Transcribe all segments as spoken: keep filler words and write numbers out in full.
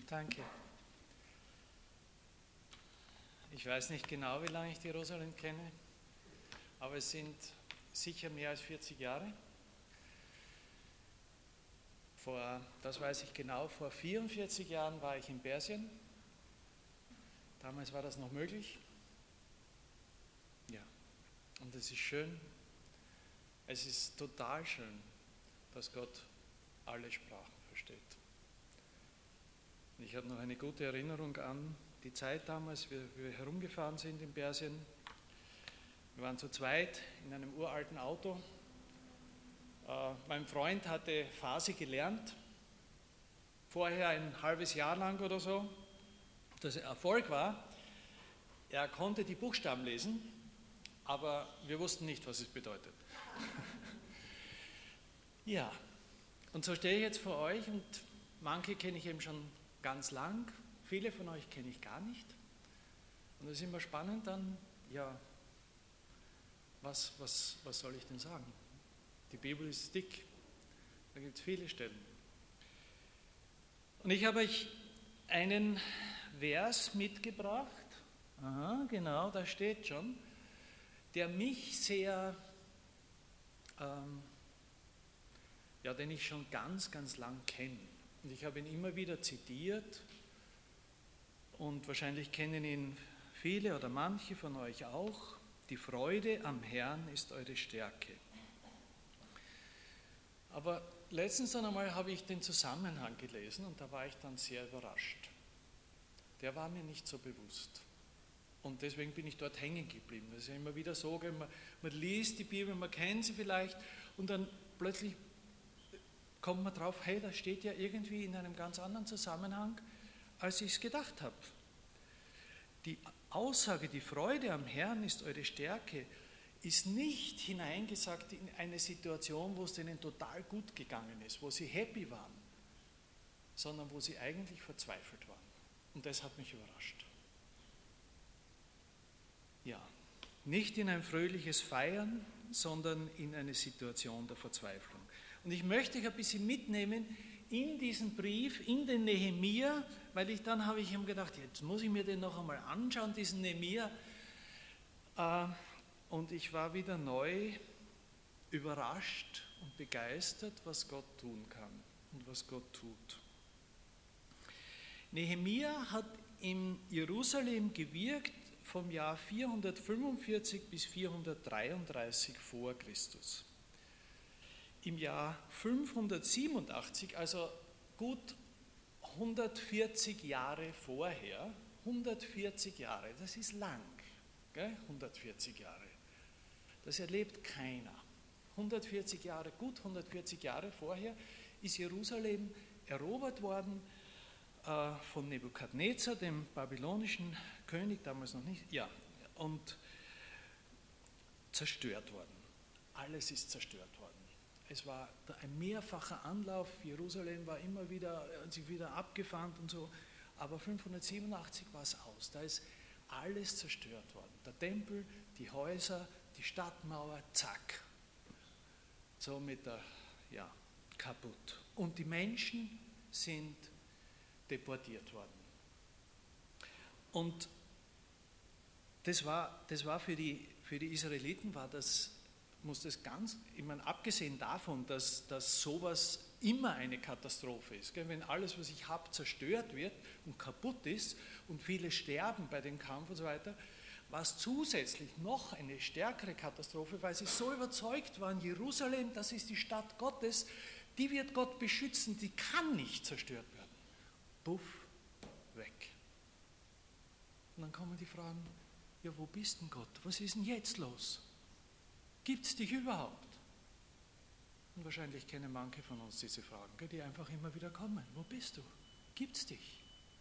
Danke. Ich weiß nicht genau, wie lange ich die Rosalind kenne, aber es sind sicher mehr als vierzig Jahre. Vor, das weiß ich genau, vor vierundvierzig Jahren war ich in Persien. Damals war das noch möglich. Ja, und es ist schön, es ist total schön, dass Gott alle Sprachen versteht. Ich habe noch eine gute Erinnerung an die Zeit damals, wie wir herumgefahren sind in Persien. Wir waren zu zweit in einem uralten Auto. Äh, mein Freund hatte Farsi gelernt, vorher ein halbes Jahr lang oder so. Das Erfolg war, er konnte die Buchstaben lesen, aber wir wussten nicht, was es bedeutet. Ja, und so stehe ich jetzt vor euch und manche kenne ich eben schon ganz lang, viele von euch kenne ich gar nicht. Und es ist immer spannend dann, ja, was, was, was soll ich denn sagen? Die Bibel ist dick, da gibt es viele Stellen. Und ich habe euch einen Vers mitgebracht, aha, genau, da steht schon, der mich sehr, ähm, ja, den ich schon ganz, ganz lang kenne. Und ich habe ihn immer wieder zitiert und wahrscheinlich kennen ihn viele oder manche von euch auch. Die Freude am Herrn ist eure Stärke. Aber letztens dann einmal habe ich den Zusammenhang gelesen und da war ich dann sehr überrascht. Der war mir nicht so bewusst. Und deswegen bin ich dort hängen geblieben. Das ist ja immer wieder so, man, man liest die Bibel, man kennt sie vielleicht und dann plötzlich kommt man drauf, hey, das steht ja irgendwie in einem ganz anderen Zusammenhang, als ich es gedacht habe. Die Aussage, die Freude am Herrn ist eure Stärke, ist nicht hineingesagt in eine Situation, wo es denen total gut gegangen ist, wo sie happy waren, sondern wo sie eigentlich verzweifelt waren. Und das hat mich überrascht. Ja, nicht in ein fröhliches Feiern, sondern in eine Situation der Verzweiflung. Und ich möchte euch ein bisschen mitnehmen in diesen Brief, in den Nehemia, weil ich dann habe ich ihm gedacht, jetzt muss ich mir den noch einmal anschauen, diesen Nehemia. Und ich war wieder neu überrascht und begeistert, was Gott tun kann und was Gott tut. Nehemia hat in Jerusalem gewirkt vom Jahr vierhundertfünfundvierzig bis vierhundertdreiunddreißig vor Christus. Im Jahr fünfhundertsiebenundachtzig, also gut hundertvierzig Jahre vorher, hundertvierzig Jahre, das ist lang, gell? hundertvierzig Jahre, das erlebt keiner. hundertvierzig Jahre, gut hundertvierzig Jahre vorher ist Jerusalem erobert worden äh, von Nebukadnezar, dem babylonischen König, damals noch nicht, ja, und zerstört worden. Alles ist zerstört worden. Es war ein mehrfacher Anlauf, Jerusalem war immer wieder, sich wieder abgefangen und so, aber fünfhundertsiebenundachtzig war es aus, da ist alles zerstört worden. Der Tempel, die Häuser, die Stadtmauer, zack, so mit der, ja, kaputt. Und die Menschen sind deportiert worden. Und das war, das war für die, für die Israeliten, war das, muss das ganz, ich meine, abgesehen davon, dass, dass sowas immer eine Katastrophe ist, gell? Wenn alles, was ich habe, zerstört wird und kaputt ist und viele sterben bei dem Kampf und so weiter, war es zusätzlich noch eine stärkere Katastrophe, weil sie so überzeugt waren, Jerusalem, das ist die Stadt Gottes, die wird Gott beschützen, die kann nicht zerstört werden. Puff, weg. Und dann kommen die Fragen, ja, wo bist denn Gott? Was ist denn jetzt los? Gibt es dich überhaupt? Und wahrscheinlich kennen manche von uns diese Fragen, die einfach immer wieder kommen. Wo bist du? Gibt es dich?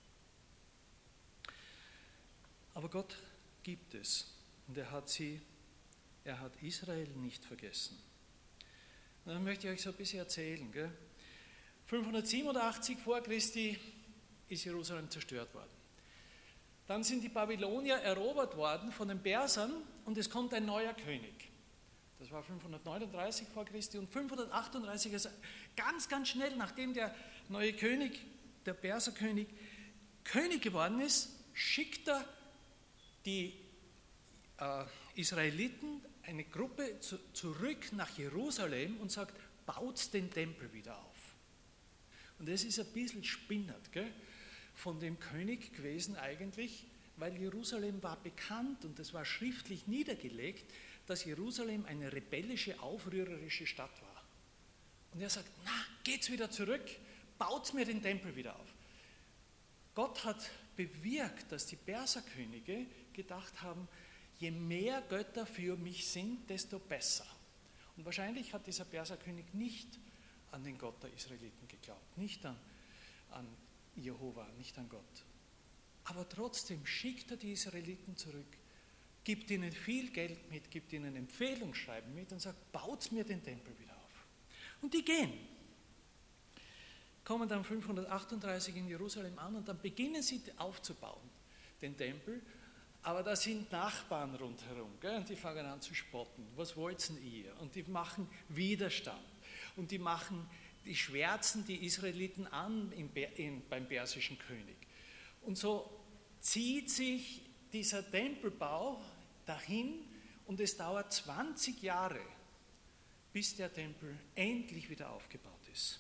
Aber Gott gibt es. Und er hat sie, er hat Israel nicht vergessen. Und dann möchte ich euch so ein bisschen erzählen. Gell? fünfhundertsiebenundachtzig vor Christi ist Jerusalem zerstört worden. Dann sind die Babylonier erobert worden von den Persern und es kommt ein neuer König. Das war fünfhundertneununddreißig vor Christi und fünfhundertachtunddreißig, also ganz, ganz schnell, nachdem der neue König, der Perserkönig, König geworden ist, schickt er die äh, Israeliten, eine Gruppe, zu, zurück nach Jerusalem und sagt, baut den Tempel wieder auf. Und das ist ein bisschen spinnert, gell, von dem König gewesen eigentlich, weil Jerusalem war bekannt und es war schriftlich niedergelegt, dass Jerusalem eine rebellische, aufrührerische Stadt war. Und er sagt, na, geht's wieder zurück, baut mir den Tempel wieder auf. Gott hat bewirkt, dass die Perserkönige gedacht haben, je mehr Götter für mich sind, desto besser. Und wahrscheinlich hat dieser Perserkönig nicht an den Gott der Israeliten geglaubt, nicht an, an Jehova, nicht an Gott. Aber trotzdem schickt er die Israeliten zurück, gibt ihnen viel Geld mit, gibt ihnen Empfehlungsschreiben mit und sagt, baut mir den Tempel wieder auf. Und die gehen, kommen dann fünfhundertachtunddreißig in Jerusalem an und dann beginnen sie aufzubauen, den Tempel, aber da sind Nachbarn rundherum, gell, und die fangen an zu spotten. Was wollt denn ihr? Und die machen Widerstand und die machen, die schwärzen die Israeliten an im, in, beim persischen König. Und so zieht sich dieser Tempelbau dahin und es dauert zwanzig Jahre, bis der Tempel endlich wieder aufgebaut ist.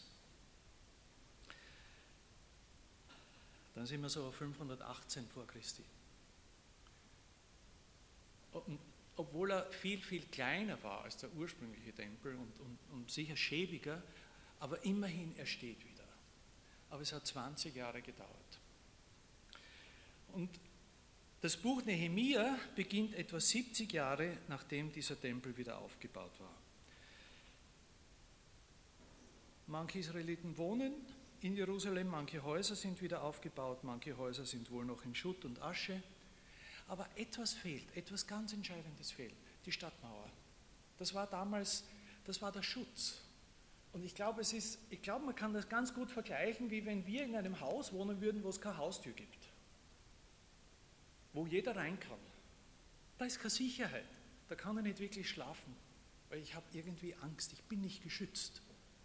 Dann sind wir so auf fünfhundertachtzehn vor Christi. Und obwohl er viel, viel kleiner war als der ursprüngliche Tempel und, und, und sicher schäbiger, aber immerhin, er steht wieder. Aber es hat zwanzig Jahre gedauert. Und das Buch Nehemia beginnt etwa siebzig Jahre, nachdem dieser Tempel wieder aufgebaut war. Manche Israeliten wohnen in Jerusalem, manche Häuser sind wieder aufgebaut, manche Häuser sind wohl noch in Schutt und Asche. Aber etwas fehlt, etwas ganz Entscheidendes fehlt, die Stadtmauer. Das war damals, das war der Schutz. Und ich glaube, es ist, ich glaube, man kann das ganz gut vergleichen, wie wenn wir in einem Haus wohnen würden, wo es keine Haustür gibt. Wo jeder rein kann. Da ist keine Sicherheit. Da kann er nicht wirklich schlafen, weil ich habe irgendwie Angst, ich bin nicht geschützt.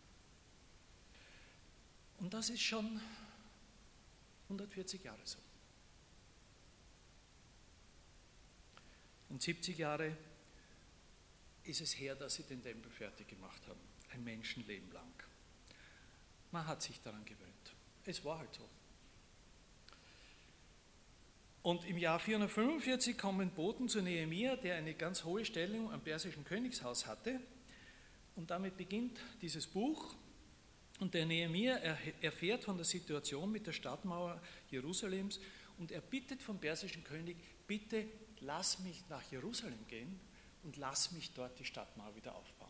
Und das ist schon hundertvierzig Jahre so. Und siebzig Jahre ist es her, dass sie den Tempel fertig gemacht haben. Ein Menschenleben lang. Man hat sich daran gewöhnt. Es war halt so. Und im Jahr vierhundertfünfundvierzig kommen Boten zu Nehemia, der eine ganz hohe Stellung am persischen Königshaus hatte. Und damit beginnt dieses Buch. Und der Nehemia erfährt von der Situation mit der Stadtmauer Jerusalems und er bittet vom persischen König, bitte lass mich nach Jerusalem gehen und lass mich dort die Stadtmauer wieder aufbauen.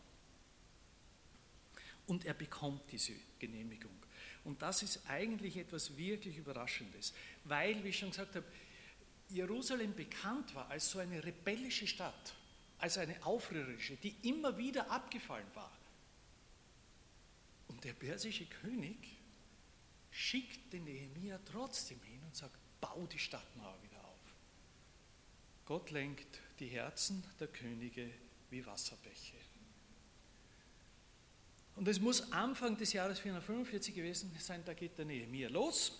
Und er bekommt diese Genehmigung. Und das ist eigentlich etwas wirklich Überraschendes, weil, wie ich schon gesagt habe, Jerusalem bekannt war als so eine rebellische Stadt, als eine aufrührerische, die immer wieder abgefallen war. Und der persische König schickt den Nehemia trotzdem hin und sagt, bau die Stadtmauer wieder auf. Gott lenkt die Herzen der Könige wie Wasserbäche. Und es muss Anfang des Jahres vierhundertfünfundvierzig gewesen sein, da geht der Nehemia los,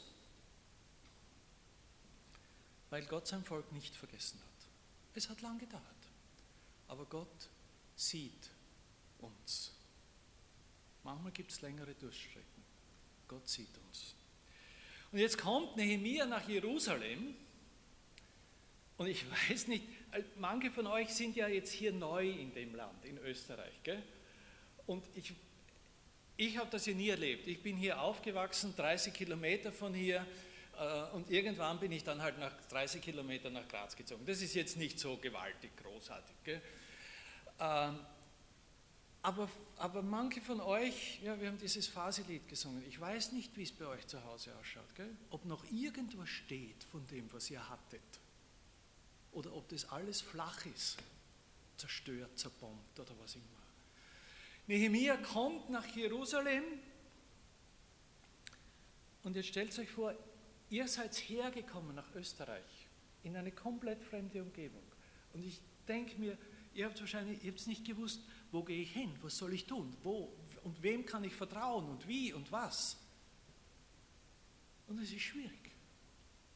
weil Gott sein Volk nicht vergessen hat. Es hat lang gedauert, aber Gott sieht uns. Manchmal gibt es längere Durchstrecken. Gott sieht uns. Und jetzt kommt Nehemia nach Jerusalem. Und ich weiß nicht, manche von euch sind ja jetzt hier neu in dem Land, in Österreich. Gell? Und ich, ich habe das ja nie erlebt. Ich bin hier aufgewachsen, dreißig Kilometer von hier. Und irgendwann bin ich dann halt nach dreißig Kilometern nach Graz gezogen. Das ist jetzt nicht so gewaltig, großartig. Gell? Aber, aber manche von euch, ja, wir haben dieses Phaselied gesungen. Ich weiß nicht, wie es bei euch zu Hause ausschaut. Gell? Ob noch irgendwas steht von dem, was ihr hattet. Oder ob das alles flach ist, zerstört, zerbombt oder was immer. Nehemia kommt nach Jerusalem und jetzt stellt euch vor, ihr seid hergekommen nach Österreich in eine komplett fremde Umgebung. Und ich denke mir, ihr habt wahrscheinlich, ihr habt nicht gewusst, wo gehe ich hin, was soll ich tun, wo und wem kann ich vertrauen und wie und was. Und es ist schwierig.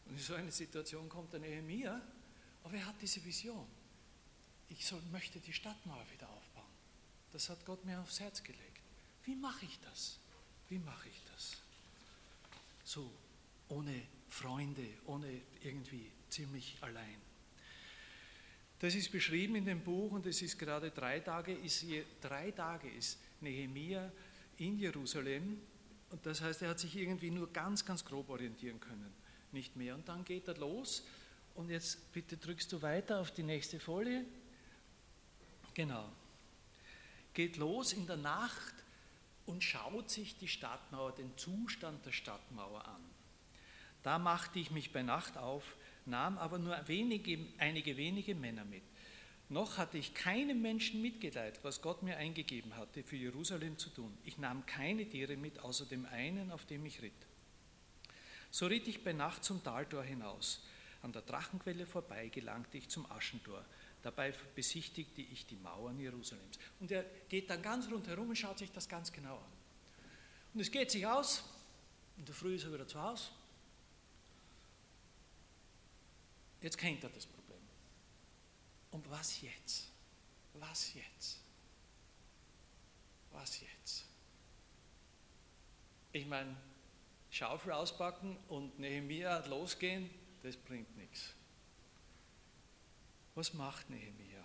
Und in so eine Situation kommt der Nehemia, aber er hat diese Vision. Ich soll, möchte die Stadtmauer wieder aufbauen. Das hat Gott mir aufs Herz gelegt. Wie mache ich das? Wie mache ich das? So, ohne Freunde, ohne irgendwie ziemlich allein. Das ist beschrieben in dem Buch und es ist gerade drei Tage, ist, drei Tage ist Nehemia in Jerusalem und das heißt, er hat sich irgendwie nur ganz, ganz grob orientieren können, nicht mehr. Und dann geht er los und jetzt bitte drückst du weiter auf die nächste Folie. Genau. Geht los in der Nacht und schaut sich die Stadtmauer, den Zustand der Stadtmauer an. Da machte ich mich bei Nacht auf, nahm aber nur wenige, einige wenige Männer mit. Noch hatte ich keinem Menschen Mitleid, was Gott mir eingegeben hatte, für Jerusalem zu tun. Ich nahm keine Tiere mit, außer dem einen, auf dem ich ritt. So ritt ich bei Nacht zum Taltor hinaus. An der Drachenquelle vorbei gelangte ich zum Aschentor. Dabei besichtigte ich die Mauern Jerusalems. Und er geht dann ganz rundherum und schaut sich das ganz genau an. Und es geht sich aus, in der Früh ist er wieder zu Hause. Jetzt kennt er das Problem. Und was jetzt? Was jetzt? Was jetzt? Ich meine, Schaufel auspacken und Nehemia losgehen, das bringt nichts. Was macht Nehemia?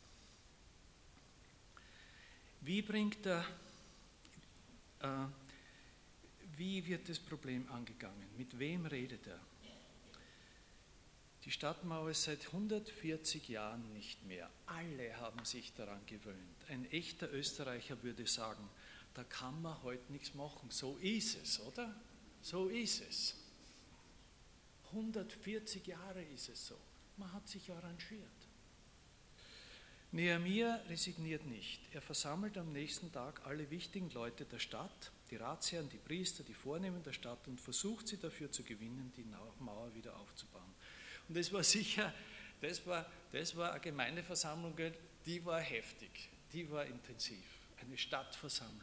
Wie bringt er, äh, wie wird das Problem angegangen? Mit wem redet er? Die Stadtmauer ist seit hundertvierzig Jahren nicht mehr. Alle haben sich daran gewöhnt. Ein echter Österreicher würde sagen, da kann man heute nichts machen. So ist es, oder? So ist es. hundertvierzig Jahre ist es so. Man hat sich arrangiert. Nehemia resigniert nicht. Er versammelt am nächsten Tag alle wichtigen Leute der Stadt, die Ratsherren, die Priester, die Vornehmen der Stadt und versucht sie dafür zu gewinnen, die Mauer wieder aufzubauen. Und das war sicher, das war, das war eine Gemeindeversammlung, die war heftig, die war intensiv, eine Stadtversammlung.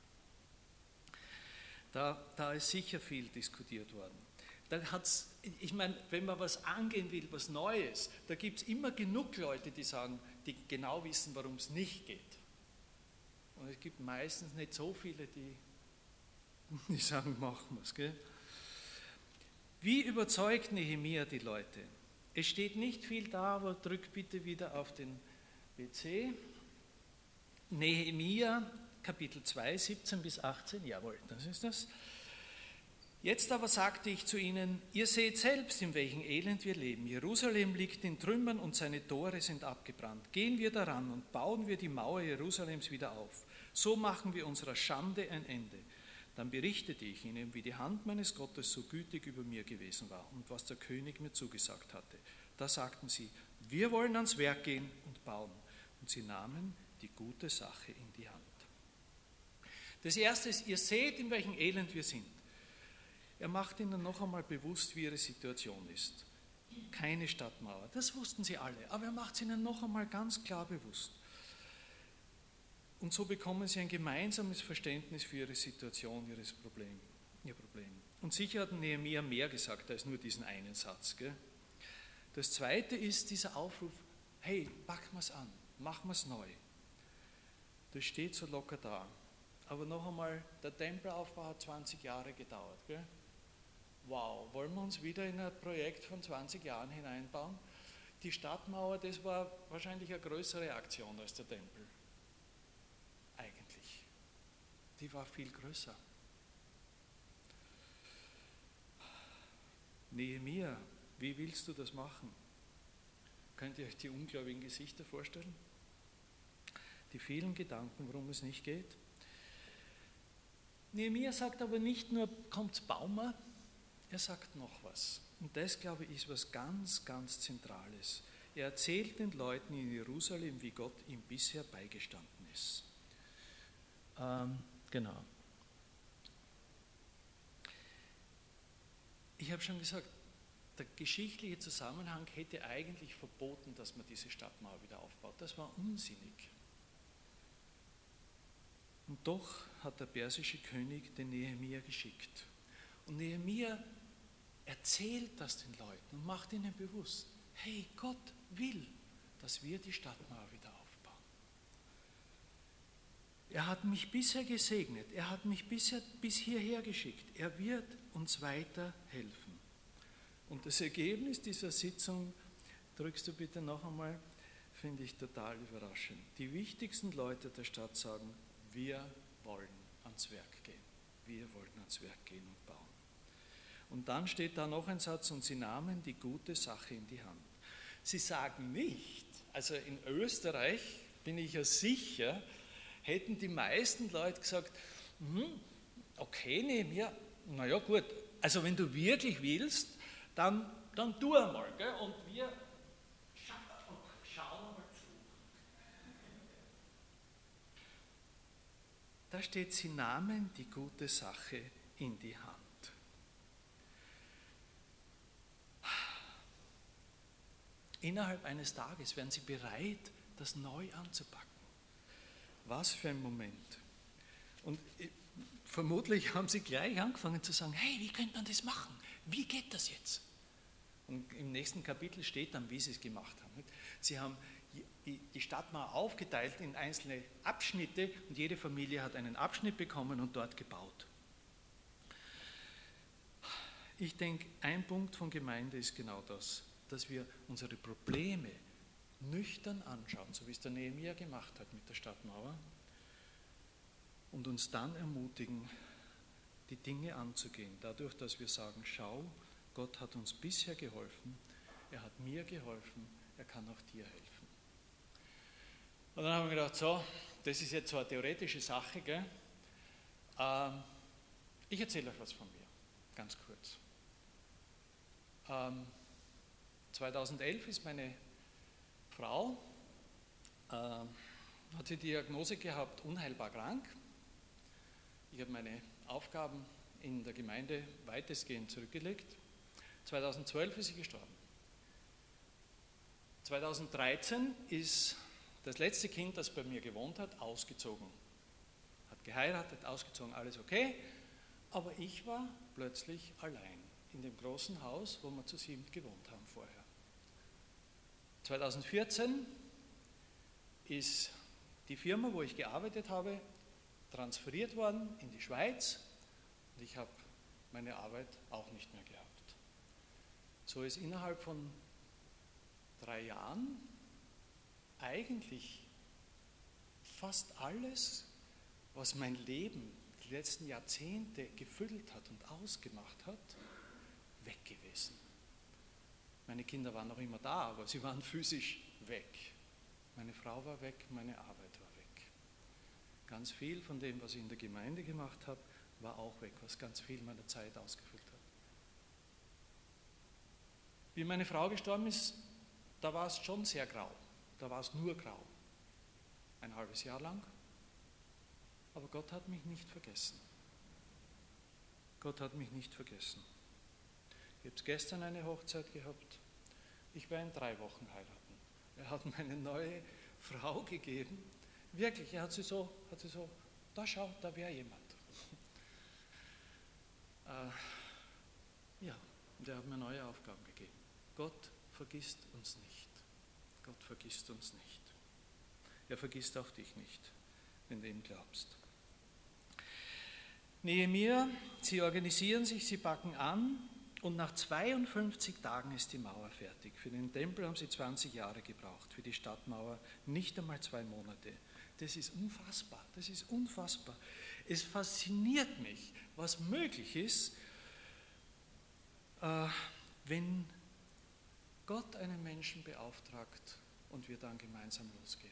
Da, da ist sicher viel diskutiert worden. Da hat's, ich meine, wenn man was angehen will, was Neues, da gibt es immer genug Leute, die sagen, die genau wissen, warum es nicht geht. Und es gibt meistens nicht so viele, die, die sagen, machen wir es. Wie überzeugt Nehemia die Leute? Es steht nicht viel da, aber drück bitte wieder auf den W C. Nehemia, Kapitel zwei, siebzehn bis achtzehn, jawohl, das ist das. Jetzt aber sagte ich zu ihnen, ihr seht selbst, in welchem Elend wir leben. Jerusalem liegt in Trümmern und seine Tore sind abgebrannt. Gehen wir daran und bauen wir die Mauer Jerusalems wieder auf. So machen wir unserer Schande ein Ende. Dann berichtete ich ihnen, wie die Hand meines Gottes so gütig über mir gewesen war und was der König mir zugesagt hatte. Da sagten sie, wir wollen ans Werk gehen und bauen. Und sie nahmen die gute Sache in die Hand. Das Erste ist, ihr seht, in welchem Elend wir sind. Er macht ihnen noch einmal bewusst, wie ihre Situation ist. Keine Stadtmauer, das wussten sie alle, aber er macht es ihnen noch einmal ganz klar bewusst. Und so bekommen sie ein gemeinsames Verständnis für ihre Situation, ihres Problem, ihr Problem. Und sicher hat Nehemia mehr gesagt als nur diesen einen Satz. Gell? Das Zweite ist dieser Aufruf, hey, packen wir es an, machen wir es neu. Das steht so locker da. Aber noch einmal, der Tempelaufbau hat zwanzig Jahre gedauert. Gell? Wow, wollen wir uns wieder in ein Projekt von zwanzig Jahren hineinbauen? Die Stadtmauer, das war wahrscheinlich eine größere Aktion als der Tempel. Eigentlich. Die war viel größer. Nehemia, wie willst du das machen? Könnt ihr euch die ungläubigen Gesichter vorstellen? Die vielen Gedanken, warum es nicht geht? Nehemia sagt aber nicht nur, kommt's Baumer, er sagt noch was. Und das, glaube ich, ist was ganz, ganz Zentrales. Er erzählt den Leuten in Jerusalem, wie Gott ihm bisher beigestanden ist. Ähm, genau. Ich habe schon gesagt, der geschichtliche Zusammenhang hätte eigentlich verboten, dass man diese Stadtmauer wieder aufbaut. Das war unsinnig. Und doch hat der persische König den Nehemia geschickt. Und Nehemia erzählt das den Leuten und macht ihnen bewusst, hey, Gott will, dass wir die Stadtmauer wieder aufbauen. Er hat mich bisher gesegnet, er hat mich bisher, bis hierher geschickt, er wird uns weiter helfen. Und das Ergebnis dieser Sitzung, drückst du bitte noch einmal, finde ich total überraschend. Die wichtigsten Leute der Stadt sagen, wir wollen ans Werk gehen. Wir wollen ans Werk gehen und bauen. Und dann steht da noch ein Satz, und sie nahmen die gute Sache in die Hand. Sie sagen nicht, also in Österreich bin ich ja sicher, hätten die meisten Leute gesagt, hm, okay, nehmen wir, naja gut, also wenn du wirklich willst, dann, dann tu einmal, gell? Und wir schauen mal zu. Da steht, sie nahmen die gute Sache in die Hand. Innerhalb eines Tages wären sie bereit, das neu anzupacken. Was für ein Moment. Und vermutlich haben sie gleich angefangen zu sagen, hey, wie könnte man das machen? Wie geht das jetzt? Und im nächsten Kapitel steht dann, wie sie es gemacht haben. Sie haben die Stadtmauer aufgeteilt in einzelne Abschnitte und jede Familie hat einen Abschnitt bekommen und dort gebaut. Ich denke, ein Punkt von Gemeinde ist genau das, dass wir unsere Probleme nüchtern anschauen, so wie es der Nehemia gemacht hat mit der Stadtmauer, und uns dann ermutigen, die Dinge anzugehen, dadurch, dass wir sagen, schau, Gott hat uns bisher geholfen, er hat mir geholfen, er kann auch dir helfen. Und dann haben wir gedacht, so, das ist jetzt so eine theoretische Sache, gell? Ähm, ich erzähle euch was von mir, ganz kurz. Ähm, zweitausendelf ist meine Frau, äh, hat die Diagnose gehabt, unheilbar krank. Ich habe meine Aufgaben in der Gemeinde weitestgehend zurückgelegt. zweitausendzwölf ist sie gestorben. zweitausenddreizehn ist das letzte Kind, das bei mir gewohnt hat, ausgezogen. Hat geheiratet, ausgezogen, alles okay. Aber ich war plötzlich allein in dem großen Haus, wo wir zu siebt gewohnt haben vorher. zweitausendvierzehn ist die Firma, wo ich gearbeitet habe, transferiert worden in die Schweiz und ich habe meine Arbeit auch nicht mehr gehabt. So ist innerhalb von drei Jahren eigentlich fast alles, was mein Leben die letzten Jahrzehnte gefüllt hat und ausgemacht hat, weg gewesen. Meine Kinder waren noch immer da, aber sie waren physisch weg. Meine Frau war weg, meine Arbeit war weg. Ganz viel von dem, was ich in der Gemeinde gemacht habe, war auch weg, was ganz viel meiner Zeit ausgefüllt hat. Wie meine Frau gestorben ist, da war es schon sehr grau. Da war es nur grau. Ein halbes Jahr lang. Aber Gott hat mich nicht vergessen. Gott hat mich nicht vergessen. Ich habe gestern eine Hochzeit gehabt. Ich werde in drei Wochen heiraten. Er hat mir eine neue Frau gegeben. Wirklich, er hat sie so, hat sie so, da schau, da wäre jemand. äh, ja, und er hat mir neue Aufgaben gegeben. Gott vergisst uns nicht. Gott vergisst uns nicht. Er vergisst auch dich nicht, wenn du ihm glaubst. Nehemia, sie organisieren sich, sie packen an und nach zweiundfünfzig Tagen ist die Mauer fertig. Für den Tempel haben sie zwanzig Jahre gebraucht, für die Stadtmauer nicht einmal zwei Monate. Das ist unfassbar, das ist unfassbar. Es fasziniert mich, was möglich ist, äh, wenn Gott einen Menschen beauftragt und wir dann gemeinsam losgehen.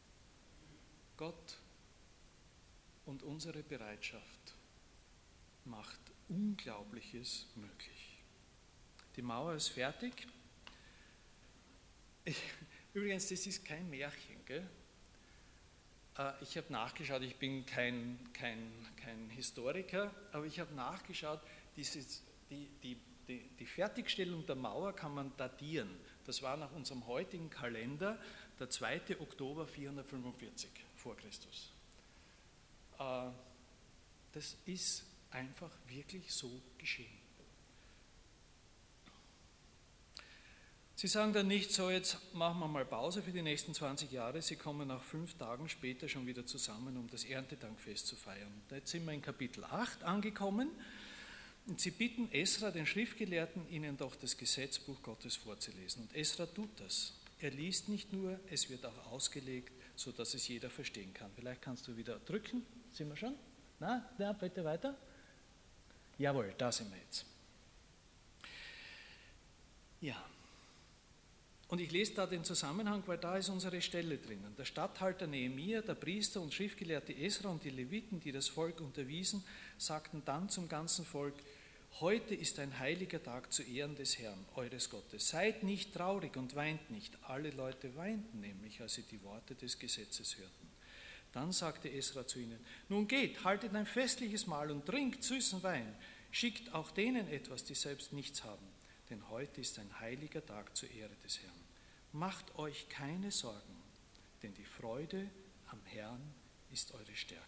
Gott und unsere Bereitschaft macht Unglaubliches möglich. Die Mauer ist fertig. Ich, übrigens, das ist kein Märchen, gell? Ich habe nachgeschaut, ich bin kein, kein, kein Historiker, aber ich habe nachgeschaut, dieses, die, die, die, die Fertigstellung der Mauer kann man datieren. Das war nach unserem heutigen Kalender der zweite Oktober vierhundertfünfundvierzig vor Christus. Das ist einfach wirklich so geschehen. Sie sagen dann nicht so, jetzt machen wir mal Pause für die nächsten zwanzig Jahre. Sie kommen nach fünf Tagen später schon wieder zusammen, um das Erntedankfest zu feiern. Jetzt sind wir in Kapitel acht angekommen und sie bitten Esra, den Schriftgelehrten, ihnen doch das Gesetzbuch Gottes vorzulesen. Und Esra tut das. Er liest nicht nur, es wird auch ausgelegt, sodass es jeder verstehen kann. Vielleicht kannst du wieder drücken. Sind wir schon? Na, na, bitte weiter. Jawohl, da sind wir jetzt. Ja. Und ich lese da den Zusammenhang, weil da ist unsere Stelle drinnen. Der Statthalter Nehemia, der Priester und Schriftgelehrte Esra und die Leviten, die das Volk unterwiesen, sagten dann zum ganzen Volk: Heute ist ein heiliger Tag zu Ehren des Herrn, eures Gottes. Seid nicht traurig und weint nicht. Alle Leute weinten nämlich, als sie die Worte des Gesetzes hörten. Dann sagte Esra zu ihnen: Nun geht, haltet ein festliches Mahl und trinkt süßen Wein. Schickt auch denen etwas, die selbst nichts haben. Denn heute ist ein heiliger Tag zur Ehre des Herrn. Macht euch keine Sorgen, denn die Freude am Herrn ist eure Stärke.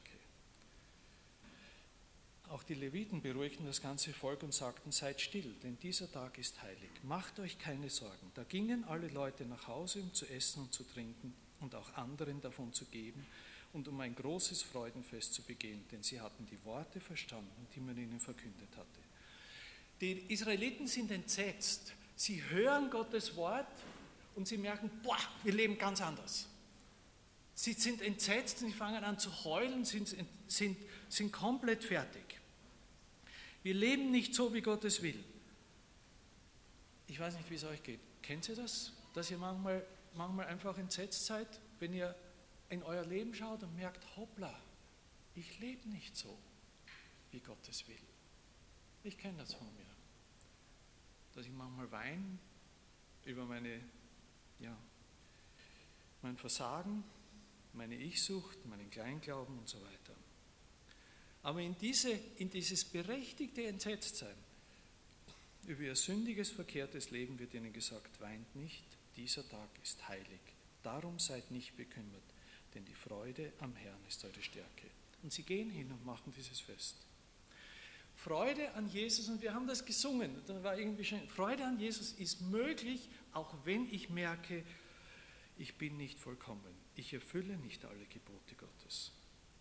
Auch die Leviten beruhigten das ganze Volk und sagten: Seid still, denn dieser Tag ist heilig. Macht euch keine Sorgen. Da gingen alle Leute nach Hause, um zu essen und zu trinken und auch anderen davon zu geben und um ein großes Freudenfest zu begehen, denn sie hatten die Worte verstanden, die man ihnen verkündet hatte. Die Israeliten sind entsetzt. Sie hören Gottes Wort und sie merken, boah, wir leben ganz anders. Sie sind entsetzt und sie fangen an zu heulen, sind, sind, sind komplett fertig. Wir leben nicht so, wie Gott es will. Ich weiß nicht, wie es euch geht. Kennt ihr das? Dass ihr manchmal, manchmal einfach entsetzt seid, wenn ihr in euer Leben schaut und merkt, hoppla, ich lebe nicht so, wie Gott es will. Ich kenne das von mir, dass ich manchmal weine über meine, ja, mein Versagen, meine Ich-Sucht, meinen Kleinglauben und so weiter. Aber in, diese, in dieses berechtigte Entsetztsein über ihr sündiges, verkehrtes Leben wird ihnen gesagt: Weint nicht, dieser Tag ist heilig. Darum seid nicht bekümmert, denn die Freude am Herrn ist eure Stärke. Und sie gehen hin und machen dieses Fest. Freude an Jesus, und wir haben das gesungen, da war irgendwie schön, Freude an Jesus ist möglich, auch wenn ich merke, ich bin nicht vollkommen, ich erfülle nicht alle Gebote Gottes.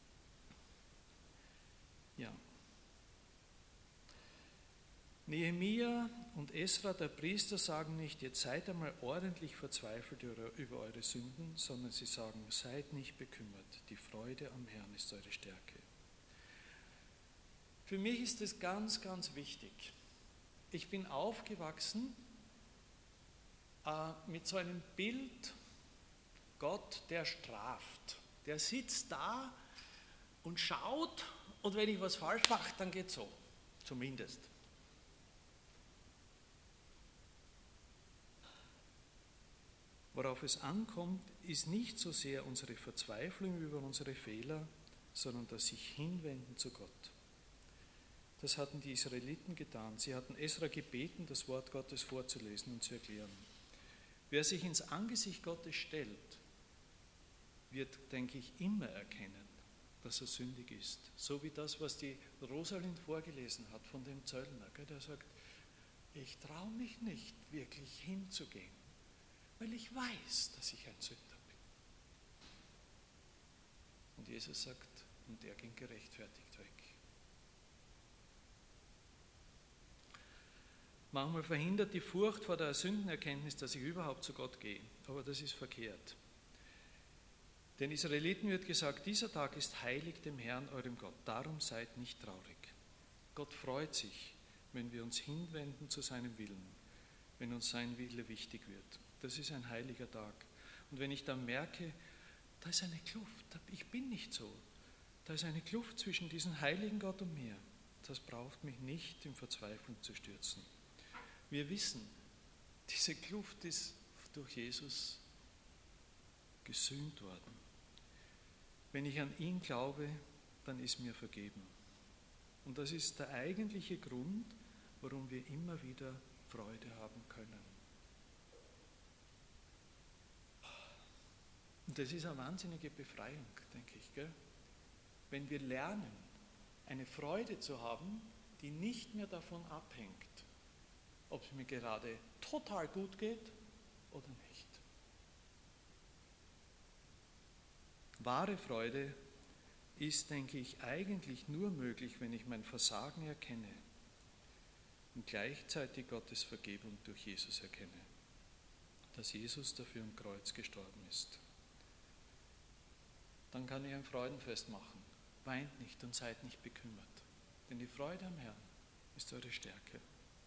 Ja. Nehemia und Esra, der Priester, sagen nicht, jetzt seid einmal ordentlich verzweifelt über eure Sünden, sondern sie sagen, seid nicht bekümmert, die Freude am Herrn ist eure Stärke. Für mich ist es ganz, ganz wichtig. Ich bin aufgewachsen äh, mit so einem Bild, Gott, der straft. Der sitzt da und schaut, und wenn ich was falsch mache, dann geht es so, zumindest. Worauf es ankommt, ist nicht so sehr unsere Verzweiflung über unsere Fehler, sondern das sich hinwenden zu Gott. Das hatten die Israeliten getan. Sie hatten Esra gebeten, das Wort Gottes vorzulesen und zu erklären. Wer sich ins Angesicht Gottes stellt, wird, denke ich, immer erkennen, dass er sündig ist. So wie das, was die Rosalind vorgelesen hat von dem Zöllner, der sagt, ich traue mich nicht, wirklich hinzugehen, weil ich weiß, dass ich ein Sünder bin. Und Jesus sagt, und er ging gerechtfertigt weg. Manchmal verhindert die Furcht vor der Sündenerkenntnis, dass ich überhaupt zu Gott gehe. Aber das ist verkehrt. Den Israeliten wird gesagt, dieser Tag ist heilig dem Herrn, eurem Gott. Darum seid nicht traurig. Gott freut sich, wenn wir uns hinwenden zu seinem Willen, wenn uns sein Wille wichtig wird. Das ist ein heiliger Tag. Und wenn ich dann merke, da ist eine Kluft, ich bin nicht so, da ist eine Kluft zwischen diesem heiligen Gott und mir, das braucht mich nicht in Verzweiflung zu stürzen. Wir wissen, diese Kluft ist durch Jesus gesühnt worden. Wenn ich an ihn glaube, dann ist mir vergeben. Und das ist der eigentliche Grund, warum wir immer wieder Freude haben können. Und das ist eine wahnsinnige Befreiung, denke ich, gell? Wenn wir lernen, eine Freude zu haben, die nicht mehr davon abhängt, ob es mir gerade total gut geht oder nicht. Wahre Freude ist, denke ich, eigentlich nur möglich, wenn ich mein Versagen erkenne und gleichzeitig Gottes Vergebung durch Jesus erkenne, dass Jesus dafür am Kreuz gestorben ist. Dann kann ich ein Freudenfest machen. Weint nicht und seid nicht bekümmert, denn die Freude am Herrn ist eure Stärke.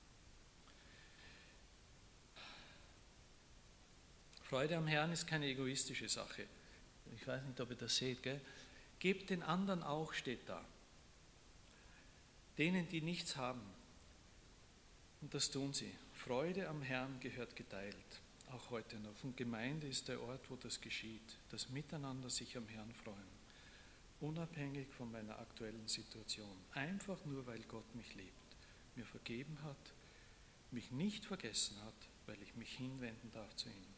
Freude am Herrn ist keine egoistische Sache. Ich weiß nicht, ob ihr das seht, gell? Gebt den anderen auch, steht da. Denen, die nichts haben. Und das tun sie. Freude am Herrn gehört geteilt, auch heute noch. Und Gemeinde ist der Ort, wo das geschieht. Das Miteinander sich am Herrn freuen. Unabhängig von meiner aktuellen Situation. Einfach nur, weil Gott mich liebt, mir vergeben hat, mich nicht vergessen hat, weil ich mich hinwenden darf zu ihm.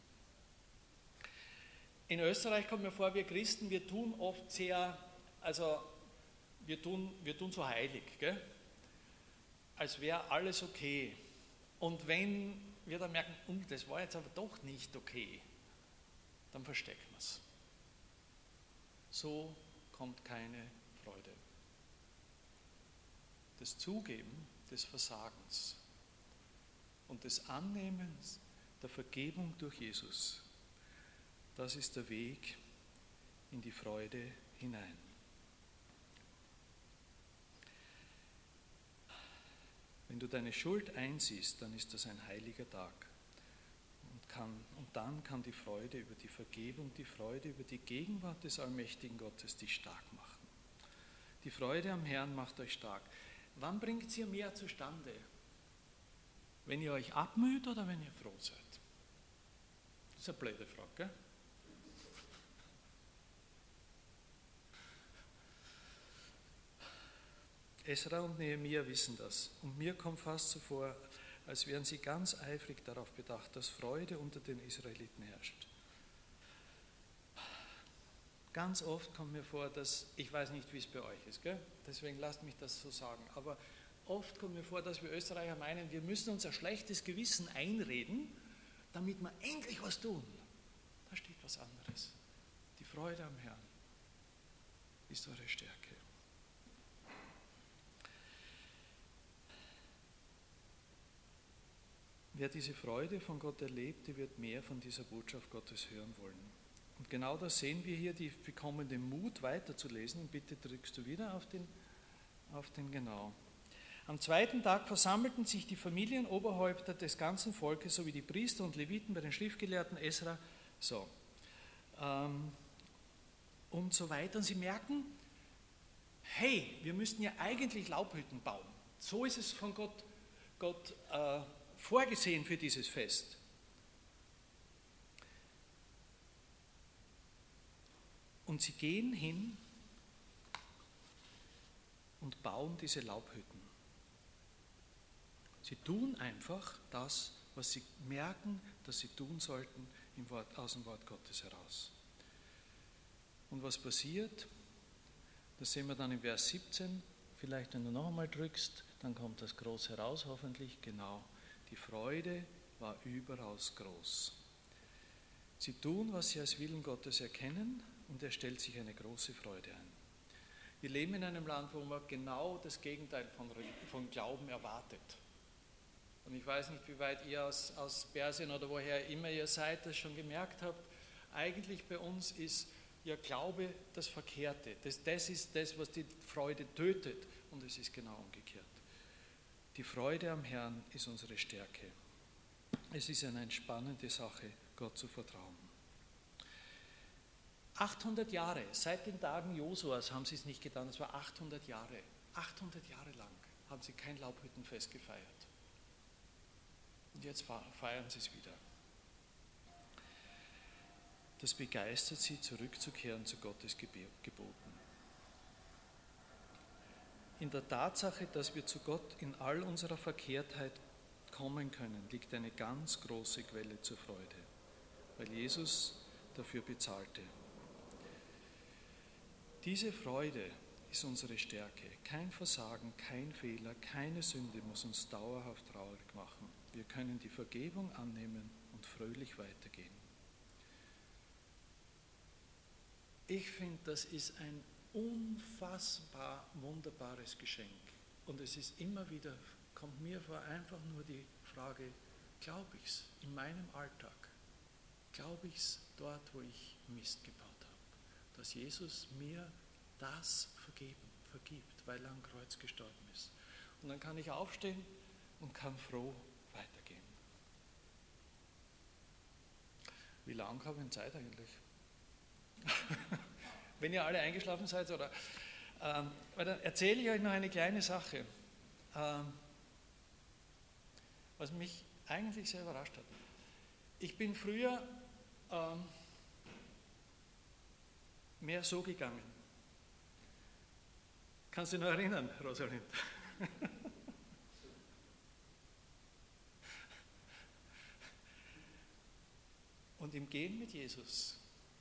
In Österreich kommt mir vor, wir Christen, wir tun oft sehr, also wir tun, wir tun so heilig, gell? Als wäre alles okay. Und wenn wir dann merken, oh, das war jetzt aber doch nicht okay, dann verstecken wir es. So kommt keine Freude. Das Zugeben des Versagens und des Annehmens der Vergebung durch Jesus, das ist der Weg in die Freude hinein. Wenn du deine Schuld einsiehst, dann ist das ein heiliger Tag. Und, kann, und dann kann die Freude über die Vergebung, die Freude über die Gegenwart des allmächtigen Gottes dich stark machen. Die Freude am Herrn macht euch stark. Wann bringt ihr mehr zustande? Wenn ihr euch abmüht oder wenn ihr froh seid? Das ist eine blöde Frage, gell? Esra und Nehemia wissen das. Und mir kommt fast so vor, als wären sie ganz eifrig darauf bedacht, dass Freude unter den Israeliten herrscht. Ganz oft kommt mir vor, dass, ich weiß nicht, wie es bei euch ist, gell? Deswegen lasst mich das so sagen, aber oft kommt mir vor, dass wir Österreicher meinen, wir müssen uns ein schlechtes Gewissen einreden, damit wir endlich was tun. Da steht was anderes. Die Freude am Herrn ist eure Stärke. Wer diese Freude von Gott erlebt, der wird mehr von dieser Botschaft Gottes hören wollen. Und genau das sehen wir hier, die bekommen den Mut weiterzulesen. Und bitte drückst du wieder auf den, auf den genau. Am zweiten Tag versammelten sich die Familienoberhäupter des ganzen Volkes sowie die Priester und Leviten bei den Schriftgelehrten Esra. So. Ähm, und so weiter. Und sie merken, hey, wir müssten ja eigentlich Laubhütten bauen. So ist es von Gott, Gott äh, vorgesehen für dieses Fest. Und sie gehen hin und bauen diese Laubhütten. Sie tun einfach das, was sie merken, dass sie tun sollten im Wort, aus dem Wort Gottes heraus. Und was passiert? Das sehen wir dann im Vers siebzehn. Vielleicht, wenn du noch einmal drückst, dann kommt das groß heraus, hoffentlich. Genau. Die Freude war überaus groß. Sie tun, was sie als Willen Gottes erkennen, und er stellt sich eine große Freude ein. Wir leben in einem Land, wo man genau das Gegenteil von, von Glauben erwartet. Und ich weiß nicht, wie weit ihr aus, aus Persien oder woher immer ihr seid, das schon gemerkt habt. Eigentlich bei uns ist ja Glaube das Verkehrte. Das, das ist das, was die Freude tötet, und es ist genau umgekehrt. Die Freude am Herrn ist unsere Stärke. Es ist eine entspannende Sache, Gott zu vertrauen. achthundert Jahre, seit den Tagen Josuas haben sie es nicht getan, es war achthundert Jahre. achthundert Jahre lang haben sie kein Laubhüttenfest gefeiert. Und jetzt feiern sie es wieder. Das begeistert sie, zurückzukehren zu Gottes Geboten. In der Tatsache, dass wir zu Gott in all unserer Verkehrtheit kommen können, liegt eine ganz große Quelle zur Freude, weil Jesus dafür bezahlte. Diese Freude ist unsere Stärke. Kein Versagen, kein Fehler, keine Sünde muss uns dauerhaft traurig machen. Wir können die Vergebung annehmen und und fröhlich weitergehen. Ich finde, das ist ein unfassbar wunderbares Geschenk. Und es ist immer wieder, kommt mir vor, einfach nur die Frage, glaube ich es in meinem Alltag? Glaube ich es dort, wo ich Mist gebaut habe? Dass Jesus mir das vergeben, vergibt, weil er am Kreuz gestorben ist. Und dann kann ich aufstehen und kann froh weitergehen. Wie lange habe ich denn Zeit eigentlich? Wenn ihr alle eingeschlafen seid, oder? Ähm, weil dann erzähle ich euch noch eine kleine Sache, ähm, was mich eigentlich sehr überrascht hat. Ich bin früher ähm, mehr so gegangen. Kannst du dich noch erinnern, Rosalind? Und im Gehen mit Jesus,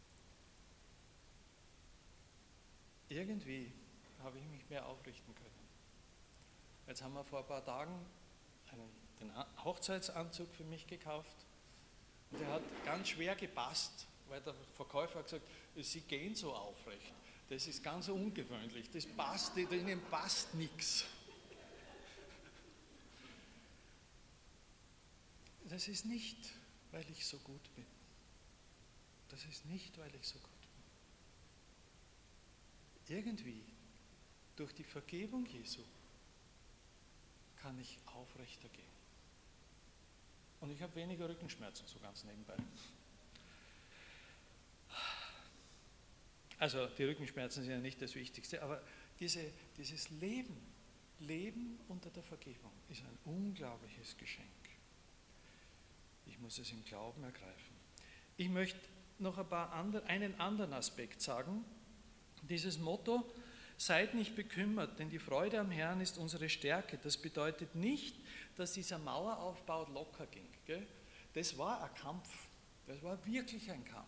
irgendwie habe ich mich mehr aufrichten können. Jetzt haben wir vor ein paar Tagen einen, den Hochzeitsanzug für mich gekauft und der hat ganz schwer gepasst, weil der Verkäufer hat gesagt, Sie gehen so aufrecht. Das ist ganz ungewöhnlich, das passt, Ihnen passt nichts. Das ist nicht, weil ich so gut bin. Das ist nicht, weil ich so gut bin. Irgendwie, durch die Vergebung Jesu, kann ich aufrechter gehen. Und ich habe weniger Rückenschmerzen, so ganz nebenbei. Also die Rückenschmerzen sind ja nicht das Wichtigste, aber diese, dieses Leben, Leben unter der Vergebung ist ein unglaubliches Geschenk. Ich muss es im Glauben ergreifen. Ich möchte noch ein paar andere, einen anderen Aspekt sagen. Dieses Motto, seid nicht bekümmert, denn die Freude am Herrn ist unsere Stärke. Das bedeutet nicht, dass dieser Maueraufbau locker ging. Gell? Das war ein Kampf. Das war wirklich ein Kampf.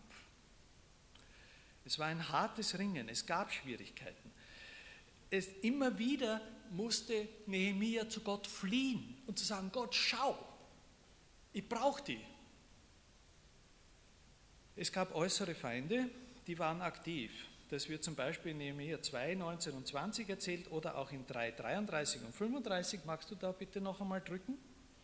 Es war ein hartes Ringen. Es gab Schwierigkeiten. Es, immer wieder musste Nehemia zu Gott fliehen und zu sagen, Gott, schau, ich brauche die. Es gab äußere Feinde, die waren aktiv. Das wird zum Beispiel in Nehemia zwei, neunzehn und zwanzig erzählt oder auch in drei, dreiunddreißig und fünfunddreißig. Magst du da bitte noch einmal drücken?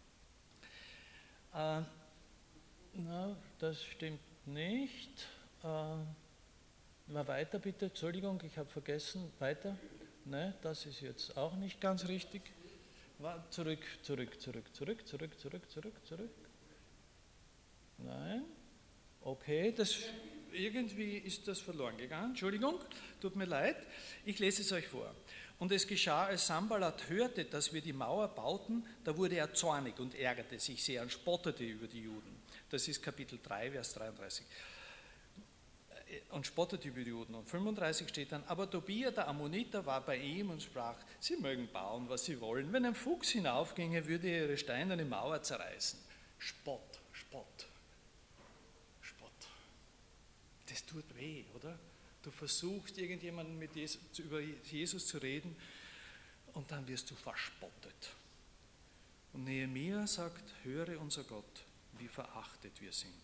Äh, na, das stimmt nicht. Äh, mal weiter bitte, Entschuldigung, ich habe vergessen. Weiter? Nein, das ist jetzt auch nicht ganz richtig. Zurück, zurück, zurück, zurück, zurück, zurück, zurück, zurück. Nein. Okay, das, irgendwie ist das verloren gegangen. Entschuldigung, tut mir leid. Ich lese es euch vor. Und es geschah, als Sanballat hörte, dass wir die Mauer bauten, da wurde er zornig und ärgerte sich sehr und spottete über die Juden. Das ist Kapitel drei, Vers dreiunddreißig. Und spottete über die Juden. Und fünfunddreißig steht dann, aber Tobia, der Ammoniter, war bei ihm und sprach, sie mögen bauen, was sie wollen. Wenn ein Fuchs hinaufginge, würde er ihre steinerne Mauer zerreißen. Spott, Spott. Das tut weh, oder? Du versuchst, irgendjemanden mit Jesus, über Jesus zu reden und dann wirst du verspottet. Und Nehemia sagt, höre unser Gott, wie verachtet wir sind.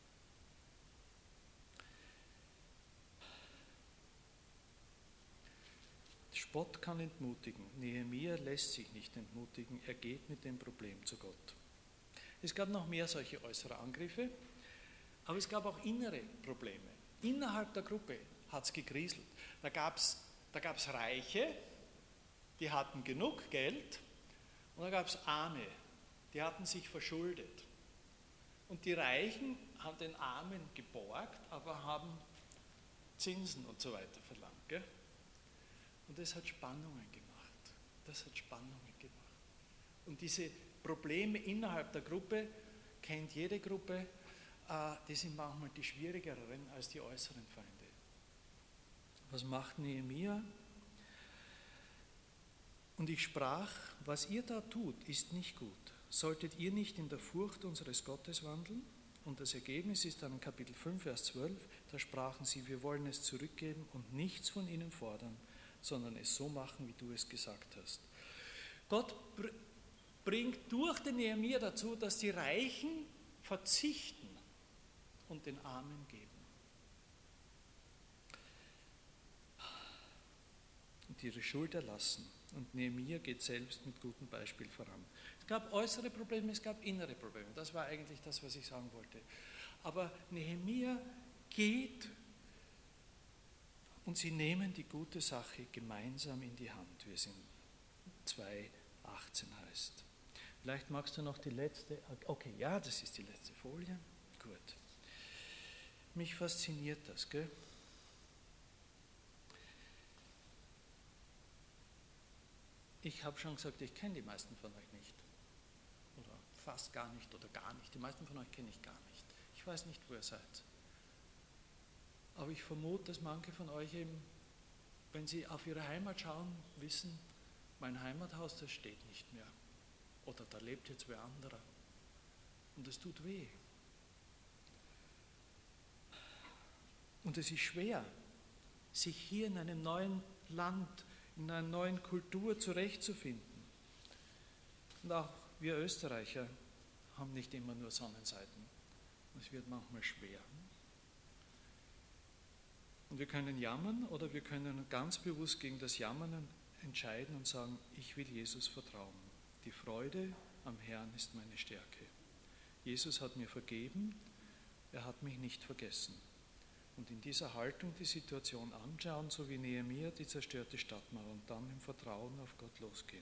Spott kann entmutigen. Nehemia lässt sich nicht entmutigen. Er geht mit dem Problem zu Gott. Es gab noch mehr solche äußere Angriffe, aber es gab auch innere Probleme. Innerhalb der Gruppe hat es gekriselt. Da gab es da gab's Reiche, die hatten genug Geld, und da gab es Arme, die hatten sich verschuldet. Und die Reichen haben den Armen geborgt, aber haben Zinsen und so weiter verlangt. Gell? Und das hat Spannungen gemacht. Das hat Spannungen gemacht. Und diese Probleme innerhalb der Gruppe kennt jede Gruppe. Die sind manchmal die schwierigeren als die äußeren Feinde. Was macht Nehemia? Und ich sprach, was ihr da tut, ist nicht gut. Solltet ihr nicht in der Furcht unseres Gottes wandeln? Und das Ergebnis ist dann in Kapitel fünf, Vers zwölf, da sprachen sie, wir wollen es zurückgeben und nichts von ihnen fordern, sondern es so machen, wie du es gesagt hast. Gott bringt durch den Nehemia dazu, dass die Reichen verzichten und den Armen geben. Und ihre Schuld erlassen. Und Nehemia geht selbst mit gutem Beispiel voran. Es gab äußere Probleme, es gab innere Probleme. Das war eigentlich das, was ich sagen wollte. Aber Nehemia geht und sie nehmen die gute Sache gemeinsam in die Hand, wie es in zwei achtzehn heißt. Vielleicht magst du noch die letzte, okay, ja, das ist die letzte Folie. Gut. Mich fasziniert das, gell? Ich habe schon gesagt, ich kenne die meisten von euch nicht. Oder fast gar nicht oder gar nicht. Die meisten von euch kenne ich gar nicht. Ich weiß nicht, wo ihr seid. Aber ich vermute, dass manche von euch eben, wenn sie auf ihre Heimat schauen, wissen, mein Heimathaus, das steht nicht mehr. Oder da lebt jetzt wer anderer. Und es tut weh. Und es ist schwer, sich hier in einem neuen Land, in einer neuen Kultur zurechtzufinden. Und auch wir Österreicher haben nicht immer nur Sonnenseiten. Es wird manchmal schwer. Und wir können jammern oder wir können ganz bewusst gegen das Jammern entscheiden und sagen, ich will Jesus vertrauen. Die Freude am Herrn ist meine Stärke. Jesus hat mir vergeben, er hat mich nicht vergessen. Und in dieser Haltung die Situation anschauen, so wie Nehemia die zerstörte Stadtmauer und dann im Vertrauen auf Gott losgehen.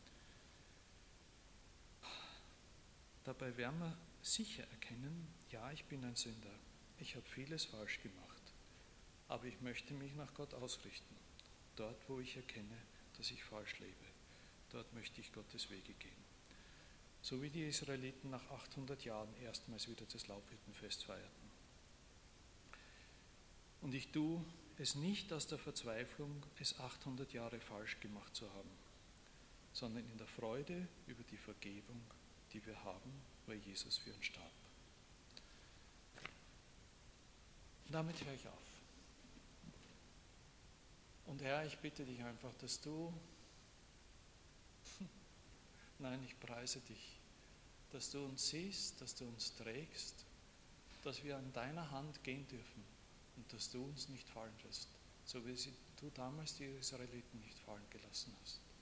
Dabei werden wir sicher erkennen, ja, ich bin ein Sünder. Ich habe vieles falsch gemacht. Aber ich möchte mich nach Gott ausrichten. Dort, wo ich erkenne, dass ich falsch lebe. Dort möchte ich Gottes Wege gehen. So wie die Israeliten nach achthundert Jahren erstmals wieder das Laubhüttenfest feierten. Und ich tue es nicht aus der Verzweiflung, es achthundert Jahre falsch gemacht zu haben, sondern in der Freude über die Vergebung, die wir haben, weil Jesus für uns starb. Und damit höre ich auf. Und Herr, ich bitte dich einfach, dass du, nein, ich preise dich, dass du uns siehst, dass du uns trägst, dass wir an deiner Hand gehen dürfen. Und dass du uns nicht fallen lässt, so wie du damals die Israeliten nicht fallen gelassen hast.